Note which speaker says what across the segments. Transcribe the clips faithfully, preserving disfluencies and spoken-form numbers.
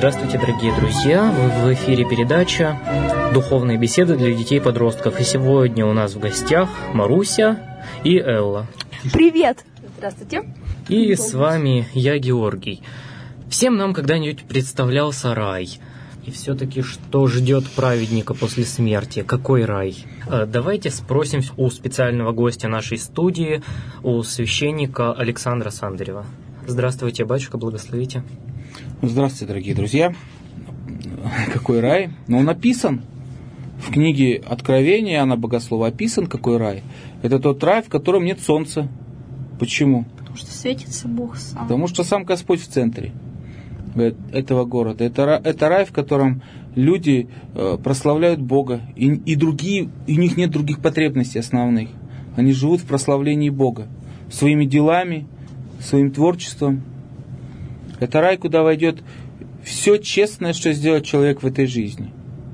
Speaker 1: Здравствуйте, дорогие друзья! Вы в эфире передача «Духовные беседы для детей и подростков». И сегодня у нас в гостях Маруся и Элла.
Speaker 2: Привет! Здравствуйте!
Speaker 1: И с вами я, Георгий. Всем нам когда-нибудь представлялся рай. И все-таки что ждет праведника после смерти? Какой рай? Давайте спросим у специального гостя нашей студии, у священника Александра Сандарева. Здравствуйте, батюшка, благословите.
Speaker 3: Здравствуйте, дорогие друзья. Какой рай? Ну, написан в книге Откровения Иоанна Богослова, описан какой рай. Это тот рай, в котором нет солнца. Почему?
Speaker 2: Потому что светится Бог сам.
Speaker 3: Потому что сам Господь в центре этого города. Это, это рай, в котором люди прославляют Бога. И, и другие, и у них нет других потребностей основных. Они живут в прославлении Бога. Своими делами, своим творчеством. Это рай, куда войдет все честное, что сделает человек в этой жизни.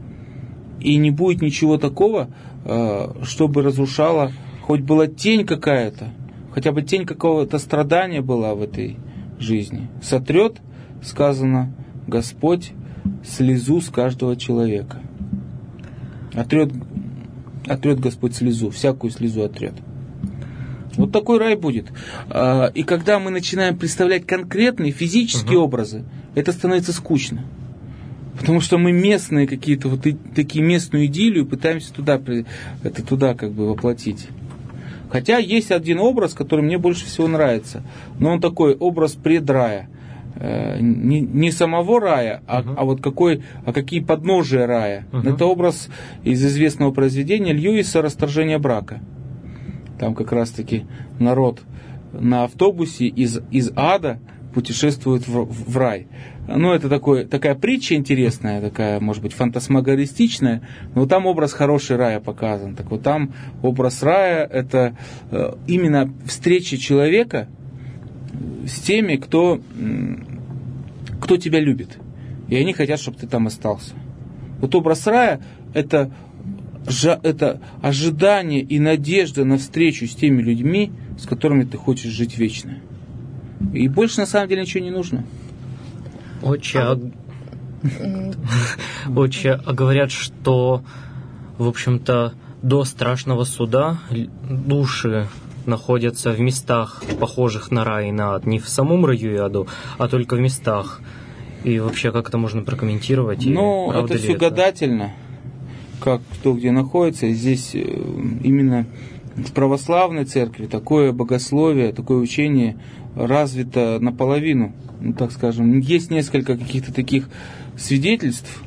Speaker 3: И не будет ничего такого, чтобы разрушало, хоть была тень какая-то, хотя бы тень какого-то страдания была в этой жизни. Сотрет, сказано, Господь слезу с каждого человека. Отрет, отрет Господь слезу, всякую слезу отрет. Вот такой рай будет. И когда мы начинаем представлять конкретные физические uh-huh. образы, это становится скучно. Потому что мы местные какие-то, вот такие местную идиллию пытаемся туда, это туда как бы воплотить. Хотя есть один образ, который мне больше всего нравится. Но он такой образ предрая. Не, не самого рая, а, uh-huh. а вот какой, а какие подножия рая. Uh-huh. Это образ из известного произведения Льюиса «Расторжение брака». Там как раз-таки народ на автобусе из, из ада путешествует в, в рай. Ну, это такой, такая притча интересная, такая, может быть, фантасмагористичная, но там образ хороший рая показан. Так вот там образ рая — это э, именно встреча человека с теми, кто, кто тебя любит. И они хотят, чтобы ты там остался. Вот образ рая — это, это ожидание и надежда на встречу с теми людьми, с которыми ты хочешь жить вечно. И больше на самом деле ничего не нужно.
Speaker 1: Отче, а... Отче, а говорят, что, в общем-то, до страшного суда души находятся в местах, похожих на рай и на ад. Не в самом раю и аду, а только в местах. И вообще, как это можно прокомментировать?
Speaker 3: Ну, это все это? гадательно, как кто где находится. Здесь именно в православной церкви такое богословие, такое учение развито наполовину, ну, так скажем. Есть несколько каких-то таких свидетельств,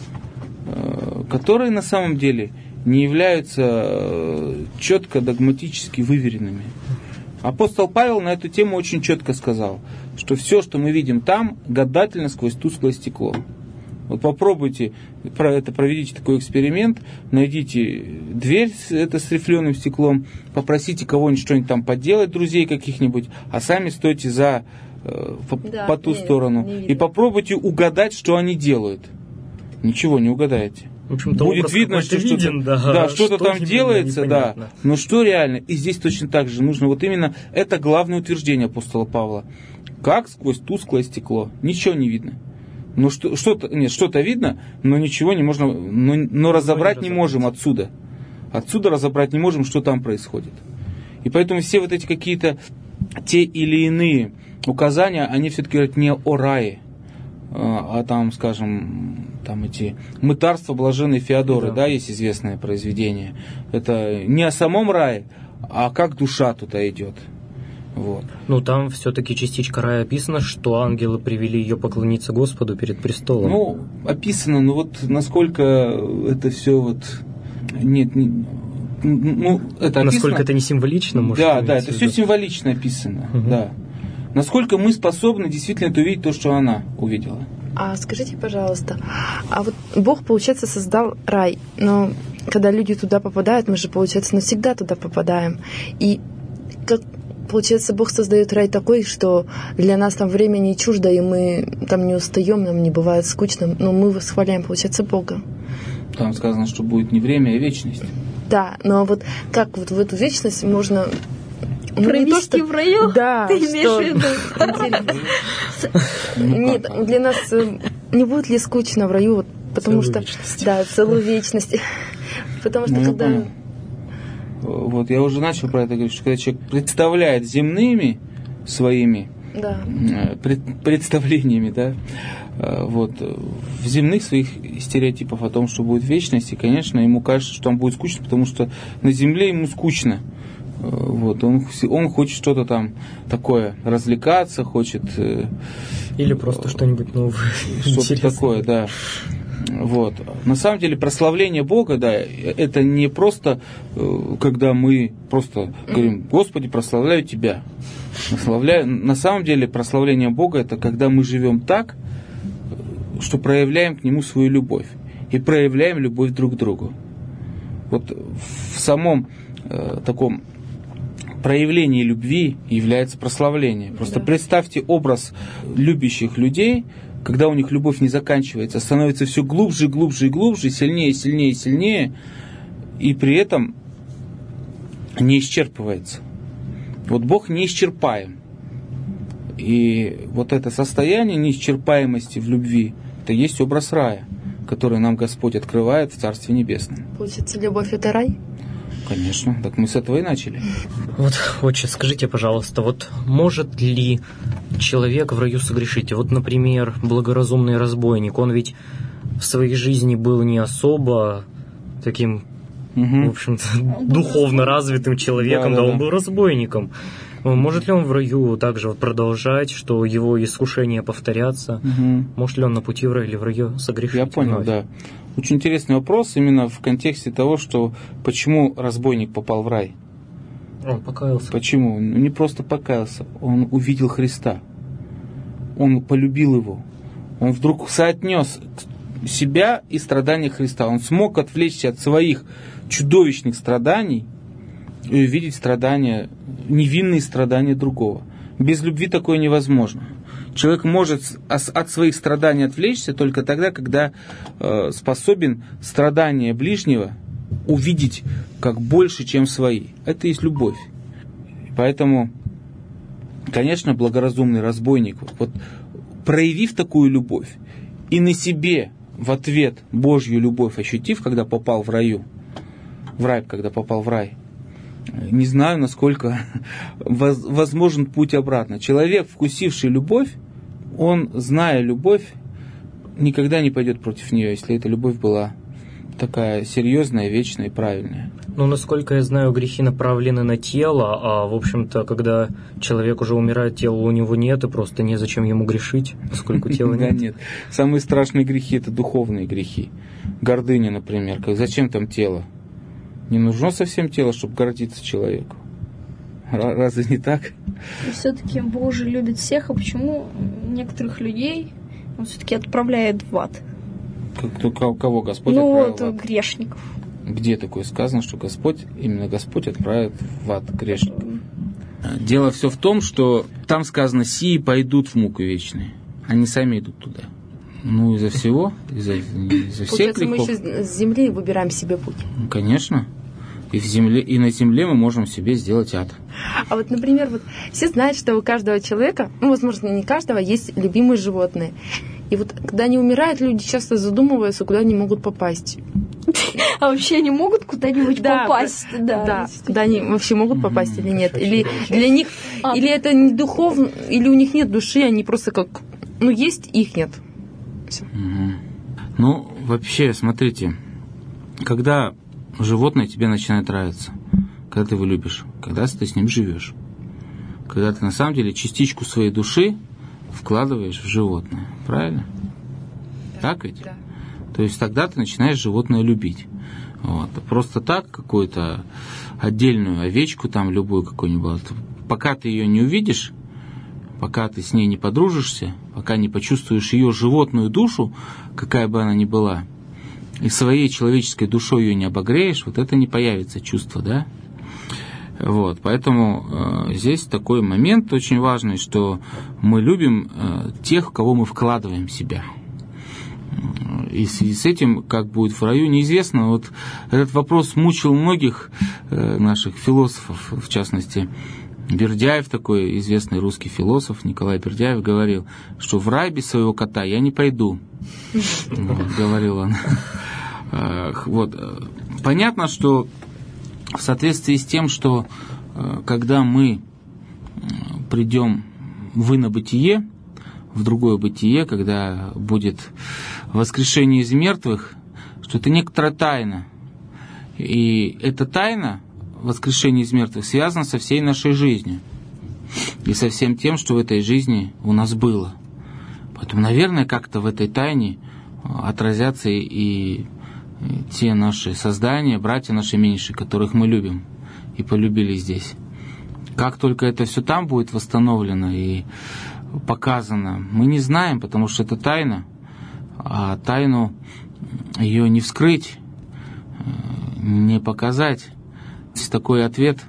Speaker 3: которые на самом деле не являются четко догматически выверенными. Апостол Павел на эту тему очень четко сказал, что все, что мы видим там, гадательно сквозь тусклое стекло. Вот попробуйте, про это проведите такой эксперимент, найдите дверь это с рифленым стеклом, попросите кого-нибудь что-нибудь там поделать, друзей каких-нибудь, а сами стойте за, э, по, да, по ту не, сторону не и попробуйте угадать, что они делают. Ничего не угадаете.
Speaker 1: В общем-то,
Speaker 3: будет видно, что
Speaker 1: виден,
Speaker 3: что-то,
Speaker 1: да,
Speaker 3: да, что-то
Speaker 1: что
Speaker 3: там делается, да, но что реально. И здесь точно так же нужно вот именно это главное утверждение апостола Павла. Как сквозь тусклое стекло. Ничего не видно. Ну, что, что-то, нет, что-то видно, но ничего не можно, но, но разобрать не можем отсюда. Отсюда разобрать не можем, что там происходит. И поэтому все вот эти какие-то те или иные указания, они все-таки говорят не о рае, а, а там, скажем, там эти «Мытарство блаженной Феодоры», да. да, есть известное произведение. Это не о самом рае, а как душа туда идет. Вот.
Speaker 1: Ну, там все-таки частичка рая описано, что ангелы привели ее поклониться Господу перед престолом.
Speaker 3: Ну, описано, но вот насколько это все вот... Нет, не... ну, это
Speaker 1: насколько
Speaker 3: описано...
Speaker 1: это не символично, может
Speaker 3: Да, да, это все символично описано, угу. да. Насколько мы способны действительно увидеть то, что она увидела.
Speaker 2: А скажите, пожалуйста, а вот Бог, получается, создал рай, но когда люди туда попадают, мы же, получается, навсегда туда попадаем. И как... Получается, Бог создает рай такой, что для нас там время не чуждо, и мы там не устаем, нам не бывает скучно, но мы восхваляем, получается, Бога.
Speaker 3: Там сказано, что будет не время, а вечность.
Speaker 2: Да, но вот как вот в эту вечность можно...
Speaker 4: Провести ну, в раю?
Speaker 2: Да.
Speaker 4: Ты имеешь в виду?
Speaker 2: Нет, для нас не будет ли скучно в раю, вот, потому
Speaker 1: целую
Speaker 2: что...
Speaker 1: вечность.
Speaker 2: Да, целую вечность. Потому что
Speaker 3: Ну, я
Speaker 2: когда...
Speaker 3: понял. Вот, я уже начал про это говорить, что когда человек представляет земными своими
Speaker 2: Да.
Speaker 3: э, пред- представлениями, да, э, вот, в земных своих стереотипов о том, что будет вечность, и, конечно, ему кажется, что там будет скучно, потому что на земле ему скучно. Э, Вот, он, вс- он хочет что-то там такое, развлекаться, хочет... э,
Speaker 1: Или просто что-нибудь новое.
Speaker 3: что-то
Speaker 1: интересное.
Speaker 3: такое, да. Вот. На самом деле прославление Бога, да, это не просто, э, когда мы просто говорим: Господи, прославляю Тебя. Прославляю. На самом деле прославление Бога — это когда мы живем так, что проявляем к Нему свою любовь. И проявляем любовь друг к другу. Вот в самом э, таком проявлении любви является прославление. Просто
Speaker 2: Да.
Speaker 3: представьте образ любящих людей, когда у них любовь не заканчивается, становится все глубже, глубже и глубже, сильнее, сильнее, сильнее, и при этом не исчерпывается. Вот Бог неисчерпаем. И вот это состояние неисчерпаемости в любви, это есть образ рая, который нам Господь открывает в Царстве Небесном.
Speaker 2: Получается, любовь — это рай?
Speaker 3: Конечно, так мы с этого и начали.
Speaker 1: Вот, отче, скажите, пожалуйста, вот может ли человек в раю согрешить? Вот, например, благоразумный разбойник, он ведь в своей жизни был не особо таким,
Speaker 3: Угу.
Speaker 1: в общем-то, духовно развитым человеком, да,
Speaker 3: Да-да-да.
Speaker 1: он был разбойником. Может ли он в раю также вот продолжать, что его искушения повторятся?
Speaker 3: Угу.
Speaker 1: Может ли он на пути в рай или в раю согрешить?
Speaker 3: Я понял,
Speaker 1: вновь?
Speaker 3: да. Очень интересный вопрос именно в контексте того, что почему разбойник попал в рай.
Speaker 1: Он покаялся.
Speaker 3: Почему? Он не просто покаялся, он увидел Христа. Он полюбил Его. Он вдруг соотнес себя и страдания Христа. Он смог отвлечься от своих чудовищных страданий и увидеть страдания, невинные страдания другого. Без любви такое невозможно. Человек может от своих страданий отвлечься только тогда, когда э, способен страдания ближнего увидеть как больше, чем свои. Это и есть любовь. Поэтому, конечно, благоразумный разбойник, вот, проявив такую любовь и на себе в ответ Божью любовь ощутив, когда попал в раю, в рай, когда попал в рай, не знаю, насколько возможен путь обратно. Человек, вкусивший любовь, он, зная любовь, никогда не пойдет против нее, если эта любовь была такая серьезная, вечная и правильная.
Speaker 1: Ну, насколько я знаю, грехи направлены на тело, а, в общем-то, когда человек уже умирает, тела у него нет, и просто незачем ему грешить, поскольку тела
Speaker 3: Да,
Speaker 1: нет.
Speaker 3: нет. Самые страшные грехи – это духовные грехи. Гордыня, например. Как, зачем там тело? Не нужно совсем тело, чтобы гордиться человеку. Ра- Разве не так?
Speaker 4: И все-таки Бог же любит всех, а почему некоторых людей он все-таки отправляет в ад?
Speaker 3: Как, кто- кого- кого Господь
Speaker 4: ну
Speaker 3: отправил
Speaker 4: вот,
Speaker 3: в ад?
Speaker 4: грешников.
Speaker 3: Где такое сказано, что Господь, именно Господь отправит в ад грешников? Дело все в том, что там сказано: «Сии пойдут в муку вечную». Они сами идут туда. Ну, из-за всего, из-за, из-за всех
Speaker 2: Получается, мы
Speaker 3: грехов.
Speaker 2: еще с земли выбираем себе путь.
Speaker 3: Ну, конечно. И, в земле, и на земле мы можем себе сделать ад.
Speaker 2: А вот, например, вот все знают, что у каждого человека, ну, возможно, не каждого, есть любимые животные. И вот когда они умирают, люди часто задумываются, куда они могут попасть.
Speaker 4: А вообще они могут куда-нибудь
Speaker 2: Да,
Speaker 4: попасть? Да,
Speaker 2: Да, куда они вообще могут попасть
Speaker 3: Мгм.
Speaker 2: или нет.
Speaker 1: Очень
Speaker 2: Или
Speaker 1: интересно.
Speaker 2: для них,
Speaker 4: А.
Speaker 2: или это не духовно, или у них нет души, они просто как, ну, есть, их нет. Всё.
Speaker 3: Мгм. Ну, вообще, смотрите, когда животное тебе начинает нравиться, когда ты его любишь, когда ты с ним живешь, когда ты на самом деле частичку своей души вкладываешь в животное, правильно? Так ведь?
Speaker 2: Да.
Speaker 3: То есть тогда ты начинаешь животное любить. Вот. Просто так какую-то отдельную овечку, там любую какую-нибудь, пока ты ее не увидишь, пока ты с ней не подружишься, пока не почувствуешь ее животную душу, какая бы она ни была, и своей человеческой душой ее не обогреешь, вот это не появится чувство, да? Вот, поэтому э, здесь такой момент очень важный, что мы любим э, тех, в кого мы вкладываем себя. И в связи с этим, как будет в раю, неизвестно. Вот этот вопрос мучил многих э, наших философов, в частности, Бердяев, такой известный русский философ, Николай Бердяев, говорил, что в рай без своего кота я не пойду. Вот, говорил он. Вот. Понятно, что в соответствии с тем, что когда мы придем в инобытие, в другое бытие, когда будет воскрешение из мертвых, что это некоторая тайна. И эта тайна воскрешения из мертвых связана со всей нашей жизнью и со всем тем, что в этой жизни у нас было. Поэтому, наверное, как-то в этой тайне отразятся и те наши создания, братья наши меньшие, которых мы любим и полюбили здесь. Как только это все там будет восстановлено и показано, мы не знаем, потому что это тайна, а тайну ее не вскрыть, не показать. Такой ответ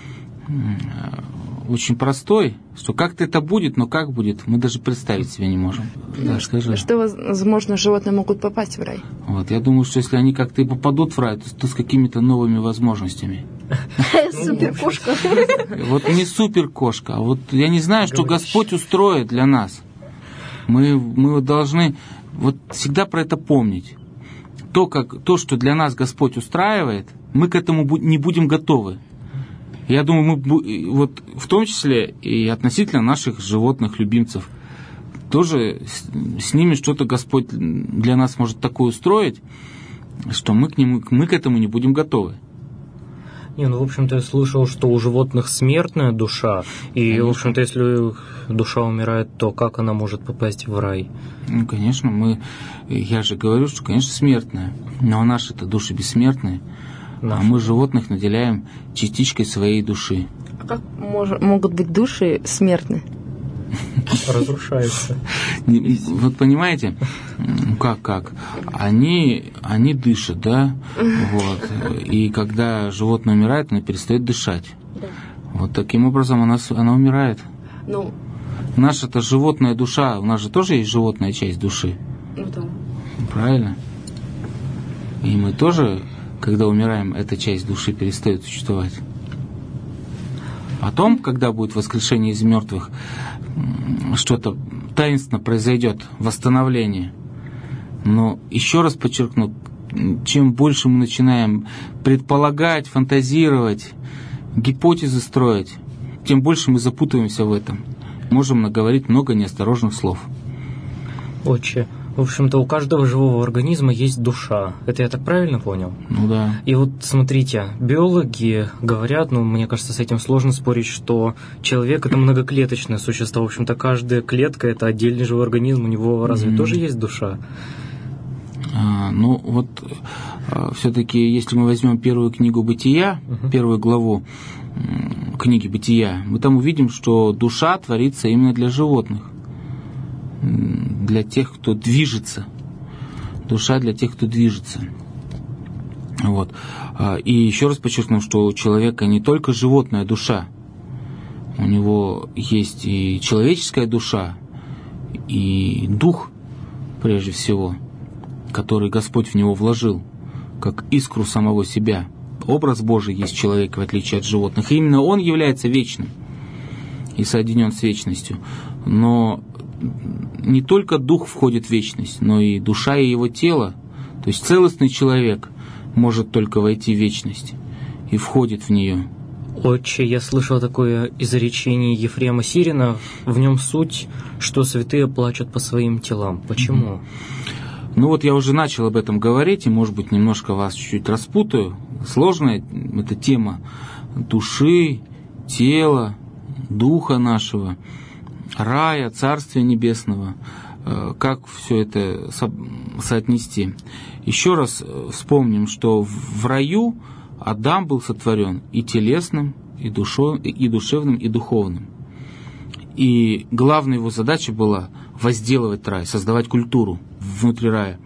Speaker 3: очень простой, что как-то это будет, но как будет, мы даже представить себе не можем. Да, скажи.
Speaker 2: Что, возможно, животные могут попасть в рай?
Speaker 3: Вот, я думаю, что если они как-то и попадут в рай, то, то с какими-то новыми возможностями.
Speaker 4: Суперкошка.
Speaker 3: Вот не суперкошка, а вот я не знаю, что Господь устроит для нас. Мы, мы должны вот всегда про это помнить. То, как, то, что для нас Господь устраивает, мы к этому не будем готовы. Я думаю, мы вот в том числе и относительно наших животных, любимцев, тоже с, с ними что-то Господь для нас может такое устроить, что мы к нему, мы к этому не будем готовы.
Speaker 1: Не, ну, в общем-то, я слышал, что у животных смертная душа, и, конечно. В общем-то, если душа умирает, то как она может попасть в рай?
Speaker 3: Ну, конечно, мы, я же говорю, что, конечно, смертная, но наши-то души бессмертные, Наши. А мы животных наделяем частичкой своей души.
Speaker 2: А как мож, могут быть души смертны?
Speaker 1: Разрушаются.
Speaker 3: Вот понимаете, как, как? Они, они дышат, да? Вот. И когда животное умирает, оно перестает дышать. Да. Вот таким образом она, она умирает.
Speaker 2: Ну.
Speaker 3: Наша-то животная душа, у нас же тоже есть животная часть души.
Speaker 2: Ну да.
Speaker 3: Правильно? И мы тоже, когда умираем, эта часть души перестает существовать. Потом, когда будет воскрешение из мертвых, что-то таинственно произойдет, восстановление. Но еще раз подчеркну, чем больше мы начинаем предполагать, фантазировать, гипотезы строить, тем больше мы запутываемся в этом. Можем наговорить много неосторожных слов.
Speaker 1: Отче, в общем-то, у каждого живого организма есть душа. Это я так правильно понял?
Speaker 3: Ну да.
Speaker 1: И вот смотрите, биологи говорят, ну, мне кажется, с этим сложно спорить, что человек — это многоклеточное существо. В общем-то, каждая клетка — это отдельный живой организм. У него разве mm-hmm. тоже есть душа?
Speaker 3: А, ну, вот а, все-таки, если мы возьмем первую книгу Бытия, uh-huh. первую главу м, книги Бытия, мы там увидим, что душа творится именно для животных. Для тех, кто движется. Душа для тех, кто движется. Вот. И еще раз подчеркну, что у человека не только животная душа, у него есть и человеческая душа, и дух, прежде всего, который Господь в него вложил, как искру самого себя. Образ Божий есть в человеке, в отличие от животных. И именно он является вечным и соединен с вечностью. Но не только дух входит в вечность, но и душа и его тело, то есть целостный человек может только войти в вечность и входит в нее.
Speaker 1: Отче, я слышал такое изречение Ефрема Сирина, в нем суть, что святые плачут по своим телам. Почему?
Speaker 3: Mm-hmm. Ну вот я уже начал об этом говорить, и, может быть, немножко вас чуть-чуть распутаю. Сложная эта тема души, тела, духа нашего, рая, Царствия Небесного, как все это со- соотнести. Еще раз вспомним, что в раю Адам был сотворен и телесным, и, душо, и душевным, и духовным. И главная его задача была возделывать рай, создавать культуру внутри рая.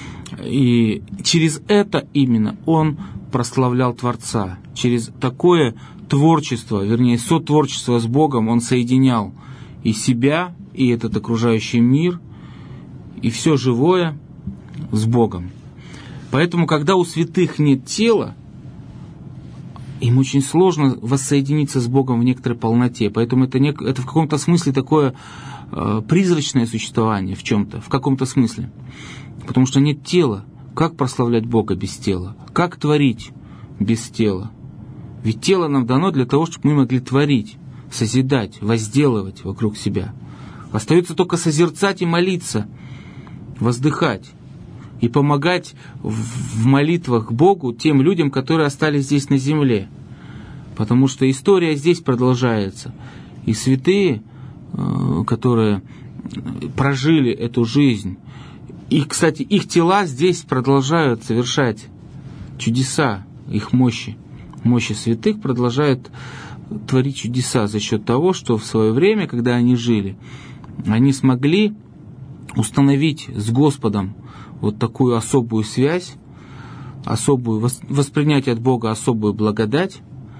Speaker 3: И через это именно он прославлял Творца. Через такое творчество, вернее, сотворчество с Богом он соединял и себя, и этот окружающий мир, и все живое с Богом. Поэтому, когда у святых нет тела, им очень сложно воссоединиться с Богом в некоторой полноте. Поэтому это, не, это в каком-то смысле такое э, призрачное существование в чем-то, в каком-то смысле. Потому что нет тела. Как прославлять Бога без тела? Как творить без тела? Ведь тело нам дано для того, чтобы мы могли творить, созидать, возделывать вокруг себя. Остается только созерцать и молиться, воздыхать и помогать в молитвах Богу тем людям, которые остались здесь на земле. Потому что история здесь продолжается. И святые, которые прожили эту жизнь, и, кстати, их тела здесь продолжают совершать чудеса, их мощи. Мощи святых продолжают творить чудеса за счет того, что в свое время, когда они жили, они смогли установить с Господом вот такую особую связь, особую, воспринять от Бога особую благодать,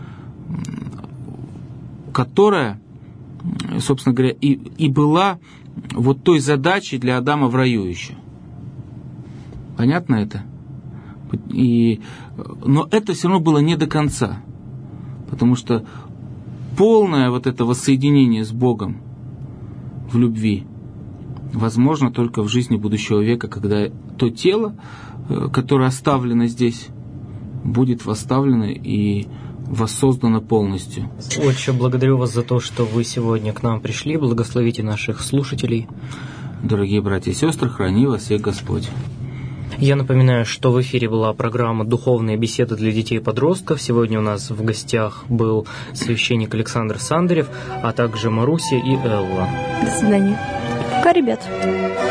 Speaker 3: которая, собственно говоря, и, и была вот той задачей для Адама в раю еще. Понятно это? И, но это все равно было не до конца, потому что полное вот это воссоединение с Богом в любви возможно только в жизни будущего века, когда то тело, которое оставлено здесь, будет восставлено и воссоздано полностью.
Speaker 1: Отче, благодарю вас за то, что вы сегодня к нам пришли. Благословите наших слушателей.
Speaker 3: Дорогие братья и сестры, храни вас всех Господь.
Speaker 1: Я напоминаю, что в эфире была программа «Духовные беседы для детей и подростков». Сегодня у нас в гостях был священник Александр Сандарев, а также Маруся и Элла.
Speaker 2: До свидания.
Speaker 4: Пока, ребят.